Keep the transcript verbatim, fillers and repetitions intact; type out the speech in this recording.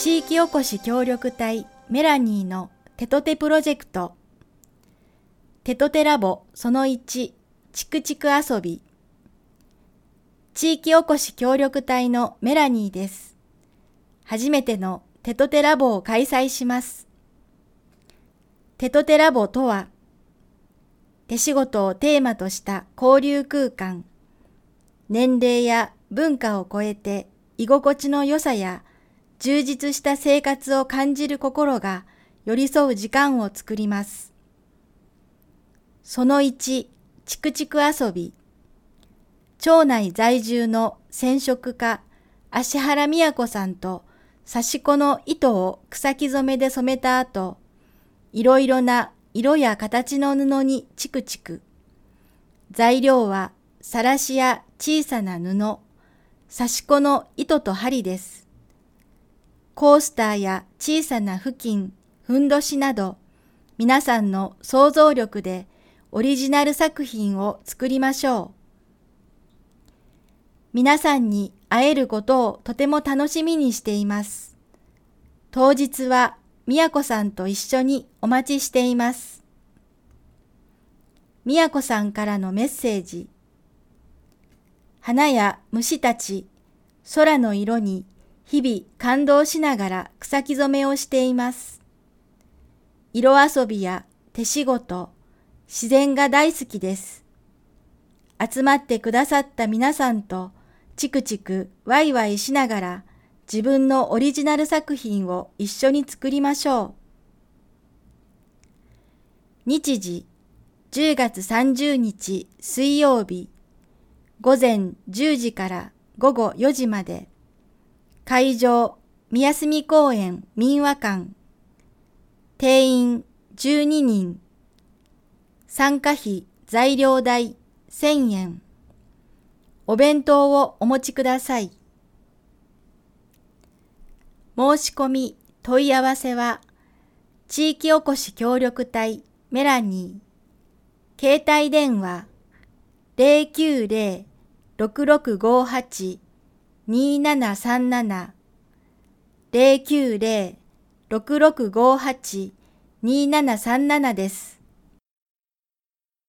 地域おこし協力隊メラニーのテトテプロジェクト。テトテラボそのいち、チクチク遊び。地域おこし協力隊のメラニーです。初めてのテトテラボを開催します。テトテラボとは、手仕事をテーマとした交流空間、年齢や文化を超えて居心地の良さや充実した生活を感じる心が寄り添う時間を作ります。そのいち、チクチク遊び。町内在住の染色家、芦原美子さんと刺し子の糸を草木染めで染めた後、いろいろな色や形の布にチクチク。材料はさらしや小さな布、刺し子の糸と針です。コースターや小さな布巾、ふんどしなど、皆さんの想像力でオリジナル作品を作りましょう。皆さんに会えることをとても楽しみにしています。当日はみやこさんと一緒にお待ちしています。みやこさんからのメッセージ。花や虫たち、空の色に日々感動しながら草木染めをしています。色遊びや手仕事、自然が大好きです。集まってくださった皆さんとチクチクワイワイしながら自分のオリジナル作品を一緒に作りましょう。日時じゅうがつさんじゅうにち水曜日、午前じゅうじから午後よじまで、会場宮澄公園民話館、定員じゅうににん、参加費材料代せんえん、お弁当をお持ちください。申し込み問い合わせは、地域おこし協力隊メラニー、携帯電話 ゼロきゅうゼロ ろくろくごはち にーななさんなな ゼロきゅうゼロ ろくろくごはち にーななさんななです。